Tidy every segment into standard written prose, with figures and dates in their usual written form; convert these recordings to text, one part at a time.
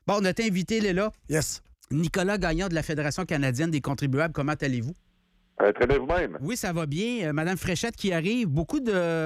Bon, notre invité, il est là. Yes. Nicolas Gagnon de la Fédération canadienne des contribuables. Comment allez-vous? Très bien vous-même. Oui, ça va bien. Madame Fréchette qui arrive. Beaucoup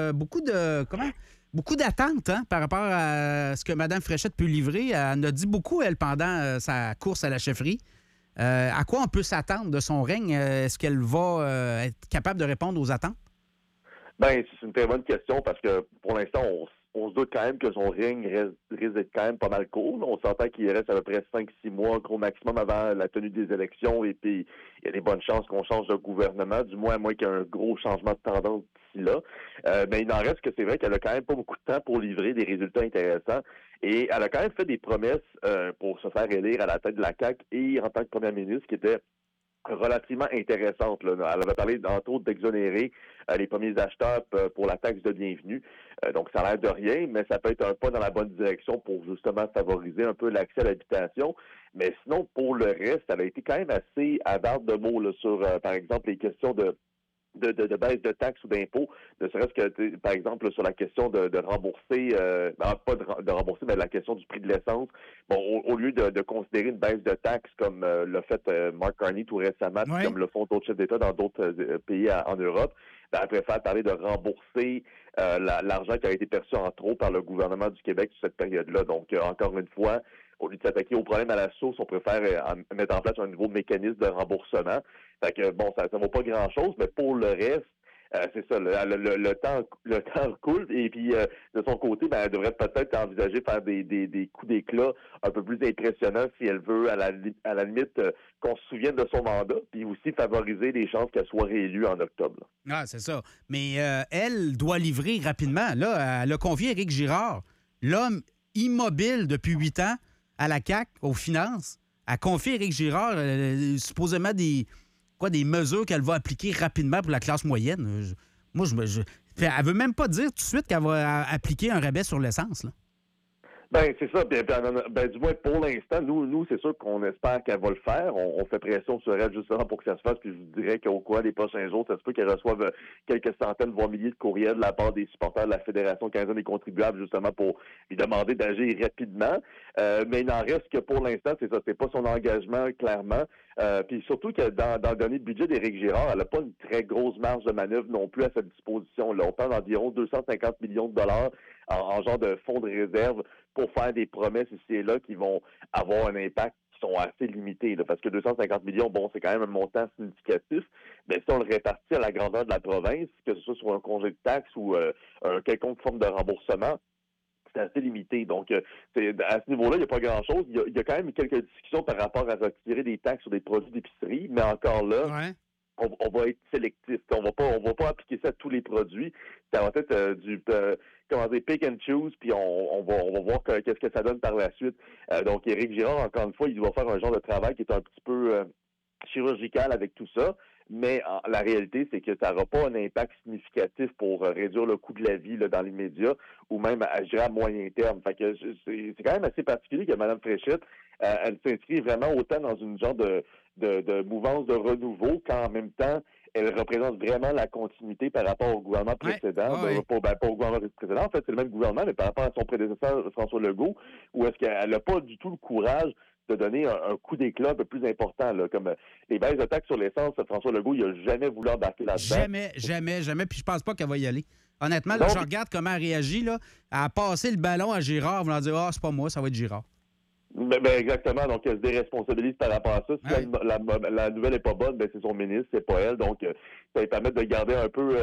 d'attentes par rapport à ce que Mme Fréchette peut livrer. Elle en a dit beaucoup, elle, pendant sa course à la chefferie. À quoi on peut s'attendre de son règne? Est-ce qu'elle va être capable de répondre aux attentes? Bien, c'est une très bonne question parce que pour l'instant, on se doute quand même que son règne risque d'être quand même pas mal court. On s'entend qu'il reste à peu près 5-6 mois, gros maximum, avant la tenue des élections. Et puis, il y a des bonnes chances qu'on change de gouvernement, du moins à moins qu'il y ait un gros changement de tendance d'ici là. Mais il n'en reste que c'est vrai qu'elle a quand même pas beaucoup de temps pour livrer des résultats intéressants. Et elle a quand même fait des promesses pour se faire élire à la tête de la CAQ et en tant que première ministre qui était relativement intéressante. Là. Elle avait parlé, entre autres, d'exonérer les premiers acheteurs pour la taxe de bienvenue. Donc, ça a l'air de rien, mais ça peut être un pas dans la bonne direction pour justement favoriser un peu l'accès à l'habitation. Mais sinon, pour le reste, elle a été quand même assez avarde de mots là, sur, par exemple, les questions de baisse de taxes ou d'impôts, ne serait-ce que, par exemple, sur la question de rembourser, pas de rembourser, mais la question du prix de l'essence. Bon, au lieu de considérer une baisse de taxes comme l'a fait Mark Carney tout récemment, Oui. comme le font d'autres chefs d'État dans d'autres pays en Europe, elle préfère parler de rembourser l'argent qui a été perçu en trop par le gouvernement du Québec sur cette période-là. Donc, encore une fois, au lieu de s'attaquer au problème à la source, on préfère mettre en place un nouveau mécanisme de remboursement. Fait que, bon, ça vaut pas grand-chose, mais pour le reste, c'est ça, le temps coule et puis de son côté, elle devrait peut-être envisager faire des coups d'éclat un peu plus impressionnants si elle veut, à la limite, qu'on se souvienne de son mandat, puis aussi favoriser les chances qu'elle soit réélue en octobre. Là. Ah, c'est ça. Mais elle doit livrer rapidement. Là, elle a convié Éric Girard, l'homme immobile depuis 8 ans à la CAQ, aux finances, a confié Éric Girard supposément des mesures qu'elle va appliquer rapidement pour la classe moyenne. Elle veut même pas dire tout de suite qu'elle va appliquer un rabais sur l'essence, là. Ben, c'est ça. Du moins, pour l'instant, nous, c'est sûr qu'on espère qu'elle va le faire. On fait pression sur elle justement pour que ça se fasse. Puis je vous dirais qu'au cours des prochains jours, ça se peut qu'elle reçoive quelques centaines, voire milliers de courriels de la part des supporters de la Fédération canadienne des contribuables, justement pour lui demander d'agir rapidement. Mais il n'en reste que pour l'instant, c'est ça. C'est pas son engagement, clairement. Puis surtout que dans le dernier budget d'Éric Girard, elle n'a pas une très grosse marge de manœuvre non plus à sa disposition. Là, on parle d'environ 250 millions de dollars en genre de fonds de réserve pour faire des promesses ici et là qui vont avoir un impact qui sont assez limités. Là, parce que 250 millions, bon, c'est quand même un montant significatif, mais si on le répartit à la grandeur de la province, que ce soit sur un congé de taxes ou quelconque forme de remboursement, c'est assez limité. Donc, à ce niveau-là, il n'y a pas grand-chose. Il y a quand même quelques discussions par rapport à retirer des taxes sur des produits d'épicerie, mais encore là, Ouais. on va être sélectif. On va pas appliquer ça à tous les produits. Ça va être pick and choose, puis on va voir qu'est-ce que ça donne par la suite. Donc, Éric Girard, encore une fois, il va faire un genre de travail qui est un petit peu chirurgical avec tout ça. Mais la réalité, c'est que ça n'aura pas un impact significatif pour réduire le coût de la vie là, dans l'immédiat ou même à moyen terme. Fait que c'est quand même assez particulier que Mme Fréchette, elle s'inscrit vraiment autant dans une genre de mouvance de renouveau qu'en même temps, elle représente vraiment la continuité par rapport au gouvernement précédent. Ouais. Pas au gouvernement précédent, en fait, c'est le même gouvernement, mais par rapport à son prédécesseur, François Legault, où est-ce qu'elle n'a pas du tout le courage de donner un coup d'éclat un peu plus important, là, comme les baisses de taxes sur l'essence. François Legault, il n'a jamais voulu embarquer là-dedans. Jamais. Puis je pense pas qu'elle va y aller. Honnêtement, là, je regarde comment elle réagit. Là. Elle a passé le ballon à Girard, voulant dire « Ah, c'est pas moi, ça va être Girard ». Ben, exactement. Donc, elle se déresponsabilise par rapport à ça. Si la nouvelle n'est pas bonne, ben c'est son ministre, c'est pas elle. Donc, ça lui permet de garder un peu,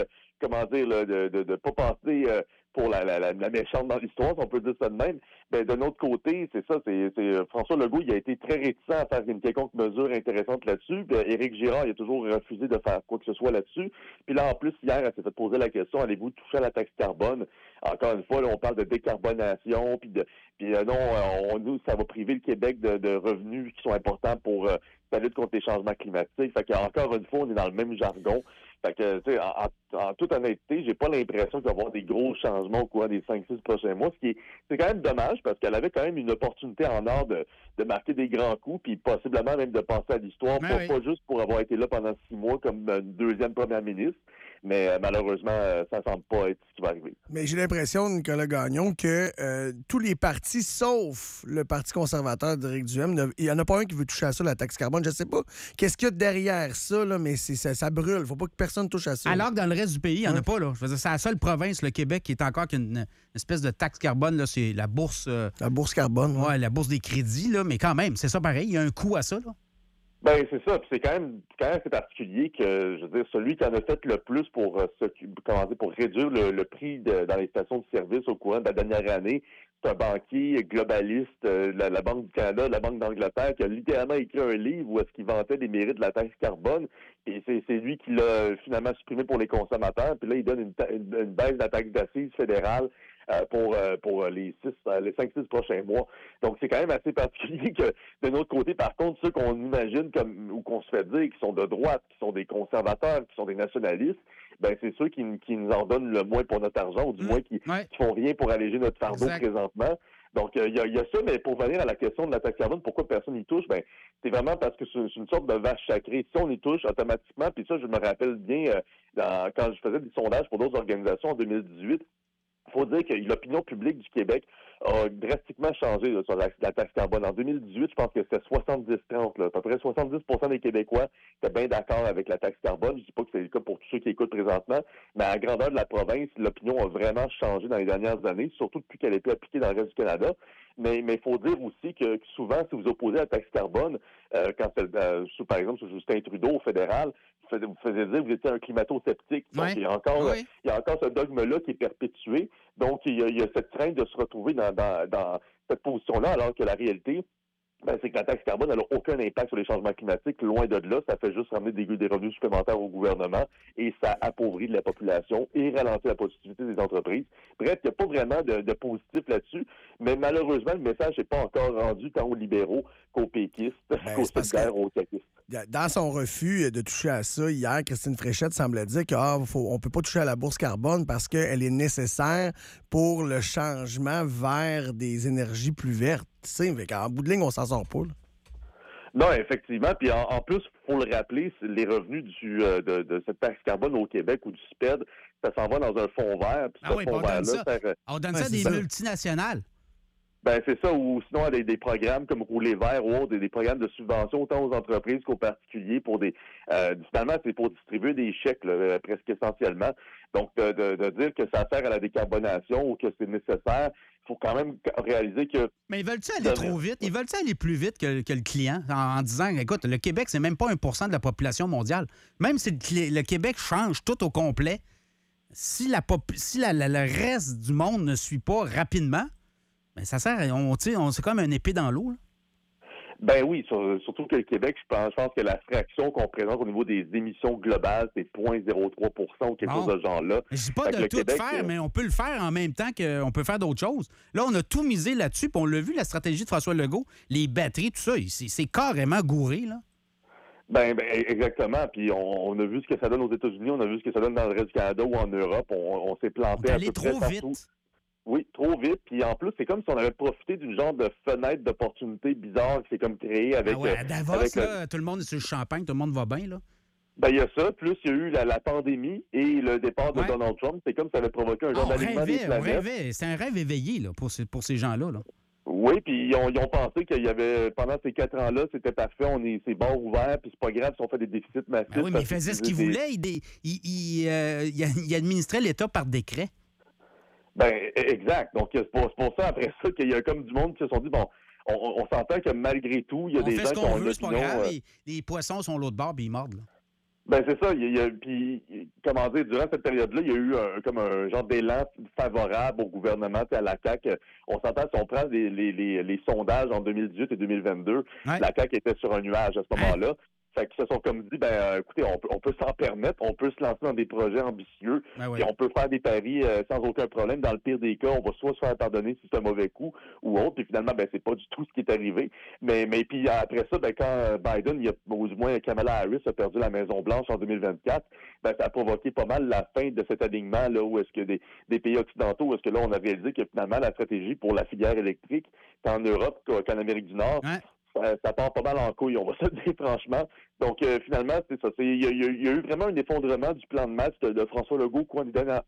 de pas passer pour la méchante dans l'histoire, si on peut dire ça de même. Ben, de notre côté, c'est ça, c'est François Legault, il a été très réticent à faire une quelconque mesure intéressante là-dessus. Puis, Éric Girard, il a toujours refusé de faire quoi que ce soit là-dessus. Puis là, en plus, hier, elle s'est fait poser la question, allez-vous toucher à la taxe carbone? Encore une fois, là, on parle de décarbonation, nous, ça va priver le Québec de revenus qui sont importants pour la lutte contre les changements climatiques. Fait qu'encore une fois, on est dans le même jargon. Fait que, tu sais, en toute honnêteté, j'ai pas l'impression qu'il va y avoir des gros changements au cours des 5-6 prochains mois, c'est quand même dommage parce qu'elle avait quand même une opportunité en or de marquer des grands coups, puis possiblement même de passer à l'histoire, pas juste pour avoir été là pendant 6 mois comme une deuxième première ministre, Mais malheureusement, ça ne semble pas être ce qui va arriver. Mais j'ai l'impression, Nicolas Gagnon, que tous les partis, sauf le Parti conservateur d'Éric Duhem, il n'y en a pas un qui veut toucher à ça, la taxe carbone. Je ne sais pas qu'est-ce qu'il y a derrière ça, là, mais ça brûle. Il ne faut pas que personne touche à ça. Alors que dans le reste du pays, il n'y en a pas. Là. Je veux dire, c'est la seule province, le Québec, qui est encore qu'une espèce de taxe carbone. Là, c'est la bourse... la bourse carbone. Ouais, la bourse des crédits, là, mais quand même, c'est ça pareil. Il y a un coût à ça. Là. Ben c'est ça, puis c'est quand même assez particulier que, je veux dire, celui qui en a fait le plus pour pour réduire le prix dans les stations de service au courant de la dernière année, c'est un banquier globaliste, la Banque du Canada, la Banque d'Angleterre, qui a littéralement écrit un livre où est-ce qu'il vantait les mérites de la taxe carbone, et c'est lui qui l'a finalement supprimé pour les consommateurs, puis là, il donne une baisse de la taxe d'assises fédérale pour les 5-6 prochains mois. Donc, c'est quand même assez particulier que, de notre côté, par contre, ceux qu'on imagine ou qu'on se fait dire qui sont de droite, qui sont des conservateurs, qui sont des nationalistes, ben c'est ceux qui nous en donnent le moins pour notre argent, ou du moins qui font rien pour alléger notre fardeau présentement. Donc, il y a ça, mais pour venir à la question de la taxe carbone, pourquoi personne n'y touche? Ben, c'est vraiment parce que c'est une sorte de vache sacrée. Si on y touche automatiquement, puis ça, je me rappelle bien quand je faisais des sondages pour d'autres organisations en 2018, il faut dire que l'opinion publique du Québec a drastiquement changé là, sur la taxe carbone. En 2018, je pense que c'était 70-30. À peu près 70% des Québécois étaient bien d'accord avec la taxe carbone. Je ne dis pas que c'est le cas pour tous ceux qui écoutent présentement, mais à la grandeur de la province, l'opinion a vraiment changé dans les dernières années, surtout depuis qu'elle a été appliquée dans le reste du Canada. Mais il faut dire aussi que souvent, si vous opposez à la taxe carbone, par exemple, sur Justin Trudeau au fédéral, vous faisiez dire que vous étiez un climato-sceptique. Donc, il y a encore ce dogme-là qui est perpétué. Donc, il y a cette crainte de se retrouver dans cette position-là, alors que la réalité, c'est que la taxe carbone n'a aucun impact sur les changements climatiques. Loin de là, ça fait juste ramener des revenus supplémentaires au gouvernement et ça appauvrit la population et ralentit la productivité des entreprises. Bref, il n'y a pas vraiment de positif là-dessus, mais malheureusement, le message n'est pas encore rendu tant aux libéraux qu'aux péquistes, qu'aux sectaires, aux caquistes. Dans son refus de toucher à ça, hier, Christine Fréchette semblait dire qu'on ne peut pas toucher à la bourse carbone parce qu'elle est nécessaire pour le changement vers des énergies plus vertes. En bout de ligne, on s'en sort pas. Là. Non, effectivement. Puis en plus, il faut le rappeler, les revenus de cette taxe carbone au Québec ou du CIPED, ça s'en va dans un fonds vert. Puis on donne ça à des multinationales. Ben c'est ça, ou sinon à des programmes comme Rouler vert ou autres, des programmes de subvention autant aux entreprises qu'aux particuliers pour finalement, c'est pour distribuer des chèques là, presque essentiellement. Donc, de dire que ça sert à la décarbonation ou que c'est nécessaire, il faut quand même réaliser que... Mais ils veulent-tu aller trop vite? Ils veulent-tu aller plus vite que le client en disant, écoute, le Québec, c'est même pas 1% de la population mondiale. Même si le Québec change tout au complet, si le reste du monde ne suit pas rapidement, ben ça sert, c'est comme un épée dans l'eau. Là. Ben oui, surtout que le Québec, je pense que la fraction qu'on présente au niveau des émissions globales, c'est 0,03% ou quelque chose de ce genre-là. Je dis pas de tout Québec, faire, mais on peut le faire en même temps qu'on peut faire d'autres choses. Là, on a tout misé là-dessus, puis on l'a vu, la stratégie de François Legault, les batteries, tout ça, c'est carrément gouré, là. Ben exactement. Puis on a vu ce que ça donne aux États-Unis, on a vu ce que ça donne dans le reste du Canada ou en Europe. On s'est planté un peu près partout. Vite. Oui, trop vite. Puis en plus, c'est comme si on avait profité d'une genre de fenêtre d'opportunité bizarre qui s'est comme créée avec... à Davos, là, tout le monde est sur le champagne, tout le monde va bien, là. Ben, il y a ça. Plus, il y a eu la pandémie et le départ de Donald Trump. C'est comme si ça avait provoqué un genre d'alignement des planètes. On rêvait. C'est un rêve éveillé, là, pour ces gens-là, là. Oui, puis ils ont pensé qu'il y avait, pendant ces 4 ans-là, c'était parfait, c'est bord ouvert, puis c'est pas grave si on fait des déficits massifs. Ben oui, mais il faisait ce qu'il voulait. Il administrait l'État par décret. Ben exact. Donc, c'est pour ça, après ça, qu'il y a comme du monde qui se sont dit, bon, on s'entend que malgré tout, il y a des gens qui ont une opinion... C'est pas grave, les poissons sont l'autre bord, puis ils mordent, là. Ben c'est ça. Puis, comment dire, durant cette période-là, il y a eu comme un genre d'élan favorable au gouvernement et à la CAQ. On s'entend, si on prend les sondages en 2018 et 2022, la CAQ était sur un nuage à ce moment-là. Fait qu'ils se sont comme dit, écoutez, on peut s'en permettre, on peut se lancer dans des projets ambitieux, et on peut faire des paris sans aucun problème. Dans le pire des cas, on va soit se faire pardonner si c'est un mauvais coup ou autre, puis finalement, c'est pas du tout ce qui est arrivé. Mais puis après ça, quand Biden, ou du moins Kamala Harris a perdu la Maison-Blanche en 2024, ça a provoqué pas mal la fin de cet alignement, là, où est-ce que des pays occidentaux, où est-ce que là, on a réalisé que finalement, la stratégie pour la filière électrique, tant en Europe qu'en Amérique du Nord, ça part pas mal en couille, on va se le dire franchement. Donc, finalement, c'est ça. Il y a eu vraiment un effondrement du plan de match de François Legault au cours des dernières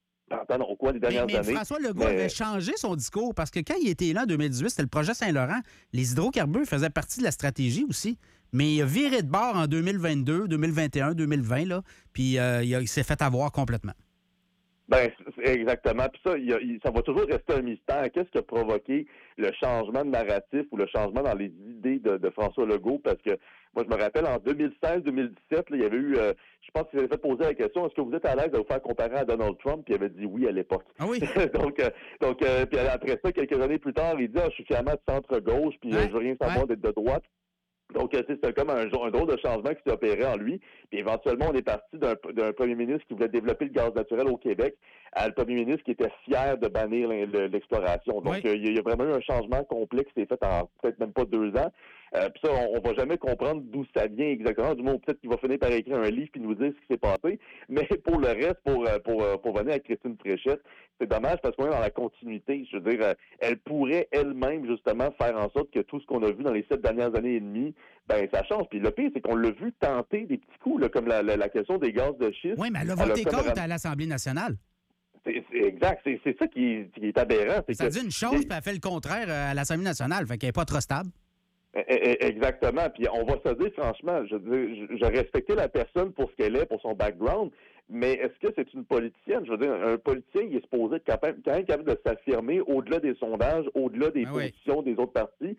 Mais années. François Legault avait changé son discours parce que quand il était là en 2018, c'était le projet Saint-Laurent. Les hydrocarbures faisaient partie de la stratégie aussi. Mais il a viré de bord en 2022, 2021, 2020, là, puis il s'est fait avoir complètement. Ben, exactement. Puis ça, ça va toujours rester un mystère. Qu'est-ce qui a provoqué le changement de narratif ou le changement dans les idées de François Legault? Parce que moi, je me rappelle, en 2016-2017, il y avait eu, je pense qu'il avait fait poser la question, est-ce que vous êtes à l'aise de vous faire comparer à Donald Trump? Puis il avait dit oui à l'époque. Ah oui? donc, puis après ça, quelques années plus tard, il dit, je suis finalement de centre-gauche, puis je veux rien savoir d'être de droite. Donc, c'était comme un drôle de changement qui s'est opéré en lui. Puis éventuellement, on est parti d'un premier ministre qui voulait développer le gaz naturel au Québec à le premier ministre qui était fier de bannir l'exploration. Donc, il y a vraiment eu un changement complet qui s'est fait en peut-être même pas 2 ans. Puis ça, on va jamais comprendre d'où ça vient exactement. Du moins, peut-être qu'il va finir par écrire un livre puis nous dire ce qui s'est passé. Mais pour le reste, pour venir à Christine Fréchette, c'est dommage parce qu'on est dans la continuité. Je veux dire, elle pourrait elle-même, justement, faire en sorte que tout ce qu'on a vu dans les 7 dernières années et demie, ben ça change. Puis le pire, c'est qu'on l'a vu tenter des petits coups, là, comme la question des gaz de schiste. Oui, mais elle a voté contre à l'Assemblée nationale. C'est exact. C'est ça qui est aberrant. Ça dit une chose, puis elle fait le contraire à l'Assemblée nationale. Fait qu'elle n'est pas trop stable. Exactement. Puis on va se dire, franchement, je respectais la personne pour ce qu'elle est, pour son background, mais est-ce que c'est une politicienne? Je veux dire, un politicien, il est supposé être quand même capable de s'affirmer au-delà des sondages, au-delà des positions des autres partis.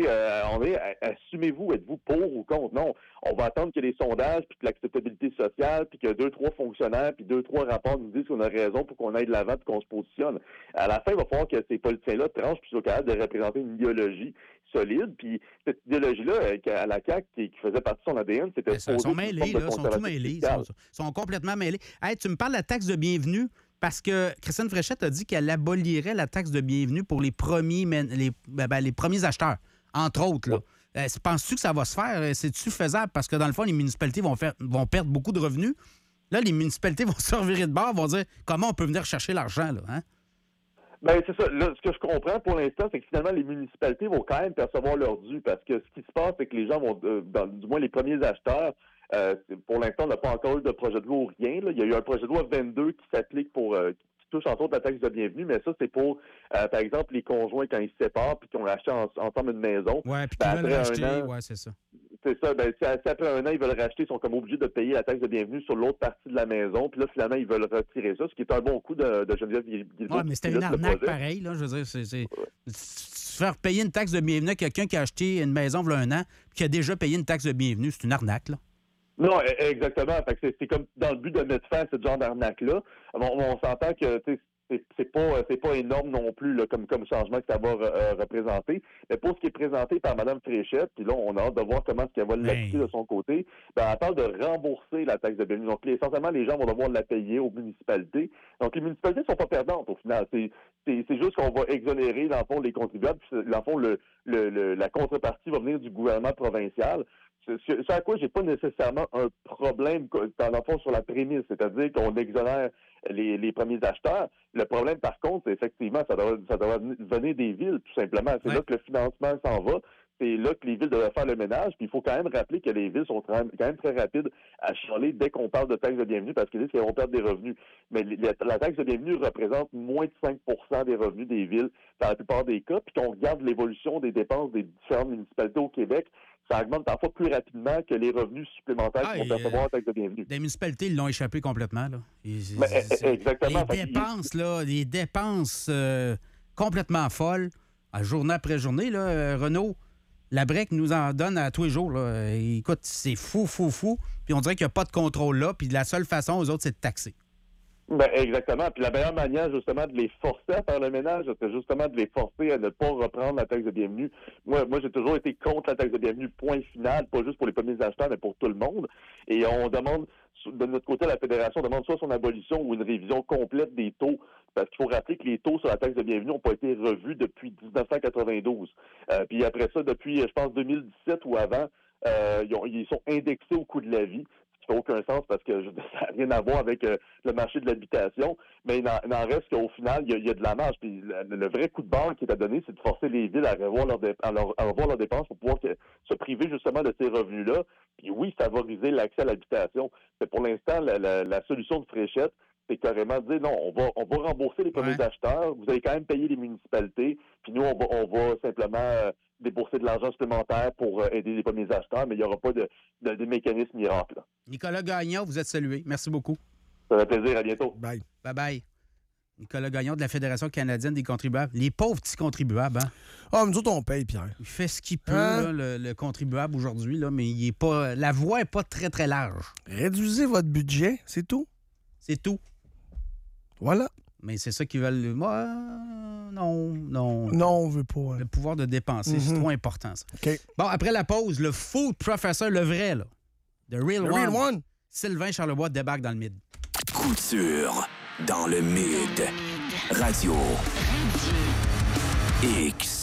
Assumez-vous, êtes-vous pour ou contre? Non, on va attendre que les sondages, puis que l'acceptabilité sociale, puis que 2-3 fonctionnaires, puis 2-3 rapports nous disent qu'on a raison pour qu'on aille de l'avant, puis qu'on se positionne. À la fin, il va falloir que ces politiciens-là tranchent, puis soient capables de représenter une idéologie solide. Puis cette idéologie-là, à la CAQ, qui faisait partie de son ADN, c'était... Ils sont mêlés, là. Ils sont tout mêlés. Ils sont complètement mêlés. Hey, tu me parles de la taxe de bienvenue parce que Christine Fréchette a dit qu'elle abolirait la taxe de bienvenue pour les premiers acheteurs, entre autres, là. Penses-tu que ça va se faire? C'est-tu faisable? Parce que dans le fond, les municipalités vont perdre beaucoup de revenus. Là, les municipalités vont se revirer de bord, vont dire comment on peut venir chercher l'argent, là, hein? Ben c'est ça. Là, ce que je comprends pour l'instant, c'est que finalement, les municipalités vont quand même percevoir leur dû parce que ce qui se passe, c'est que les gens vont, du moins les premiers acheteurs, pour l'instant, on n'a pas encore eu de projet de loi ou rien. Là. Il y a eu un projet de loi 22 qui s'applique qui touche entre autres la taxe de bienvenue, mais ça, c'est pour, par exemple, les conjoints quand ils se séparent puis qu'ils ont acheté ensemble une maison. Oui, puis qu'ils veulent racheter, oui, c'est ça. C'est ça. Ben, si après 1 an, ils veulent racheter, ils sont comme obligés de payer la taxe de bienvenue sur l'autre partie de la maison. Puis là, finalement, ils veulent retirer ça, ce qui est un bon coup de Geneviève Guilbeault. Oui, mais c'était une arnaque pareil, là. Je veux dire, c'est faire payer une taxe de bienvenue à quelqu'un qui a acheté une maison il y a 1 an puis qui a déjà payé une taxe de bienvenue, c'est une arnaque, là. Non, exactement. Fait que c'est comme dans le but de mettre fin à ce genre d'arnaque-là. On s'entend que c'est pas énorme non plus là, comme changement que ça va représenter. Mais pour ce qui est présenté par Mme Fréchette, puis là, on a hâte de voir comment est-ce qu'elle va l'appliquer de son côté, ben, elle parle de rembourser la taxe de bienvenue. Donc, essentiellement, les gens vont devoir la payer aux municipalités. Donc, les municipalités ne sont pas perdantes au final. C'est juste qu'on va exonérer, dans le fond, les contribuables. Puis, dans le fond, la contrepartie va venir du gouvernement provincial. C'est à quoi j'ai pas nécessairement un problème, dans le fond, sur la prémisse, c'est-à-dire qu'on exonère les premiers acheteurs. Le problème, par contre, c'est effectivement, ça doit venir des villes, tout simplement. C'est là que le financement s'en va. C'est là que les villes devraient faire le ménage. Puis il faut quand même rappeler que les villes sont quand même très rapides à chialer dès qu'on parle de taxe de bienvenue parce qu'ils disent qu'elles vont perdre des revenus. Mais la taxe de bienvenue représente moins de 5 des revenus des villes dans la plupart des cas. Puis qu'on regarde l'évolution des dépenses des différentes municipalités au Québec, ça augmente parfois plus rapidement que les revenus supplémentaires qu'ils vont percevoir en taxe de bienvenue. Les municipalités, ils l'ont échappé complètement, là. Exactement. Les dépenses complètement folles, journée après journée, là, Renaud, la BREC nous en donne à tous les jours, là. Écoute, c'est fou. Puis on dirait qu'il n'y a pas de contrôle là. Puis la seule façon aux autres, c'est de taxer. Ben, exactement. Puis la meilleure manière, justement, de les forcer à faire le ménage, c'est justement de les forcer à ne pas reprendre la taxe de bienvenue. Moi, j'ai toujours été contre la taxe de bienvenue, point final, pas juste pour les premiers acheteurs, mais pour tout le monde. Et on demande, de notre côté, la Fédération demande soit son abolition ou une révision complète des taux. Parce qu'il faut rappeler que les taux sur la taxe de bienvenue n'ont pas été revus depuis 1992. Puis après ça, depuis, je pense, 2017 ou avant, ils sont indexés au coût de la vie. qui fait aucun sens parce que ça n'a rien à voir avec le marché de l'habitation. Mais il n'en reste qu'au final, il y a de la marge. Puis le vrai coup de barre qui est à donner, c'est de forcer les villes à revoir leurs dépenses pour pouvoir se priver justement de ces revenus-là. Puis oui, favoriser l'accès à l'habitation. Mais pour l'instant, la solution de Fréchette, c'est carrément dire non, on va rembourser les premiers acheteurs, vous allez quand même payer les municipalités, puis nous, on va simplement débourser de l'argent supplémentaire pour aider les premiers acheteurs, mais il n'y aura pas de mécanisme miracle. Nicolas Gagnon, vous êtes salué. Merci beaucoup. Ça fait plaisir, à bientôt. Bye. Bye-bye. Nicolas Gagnon de la Fédération canadienne des contribuables. Les pauvres petits contribuables, hein? Ah, nous autres, on paye, Pierre. Il fait ce qu'il peut, là, le contribuable aujourd'hui, là, mais il est pas. La voie n'est pas très, très large. Réduisez votre budget, c'est tout. C'est tout. Voilà. Mais c'est ça qu'ils veulent. Moi, non. Non, on veut pas. Hein. Le pouvoir de dépenser, c'est trop important, ça. OK. Bon, après la pause, le food professor, le vrai, là. The Real One. Sylvain Charlebois débarque dans le mid. Couture dans le mid. Radio X.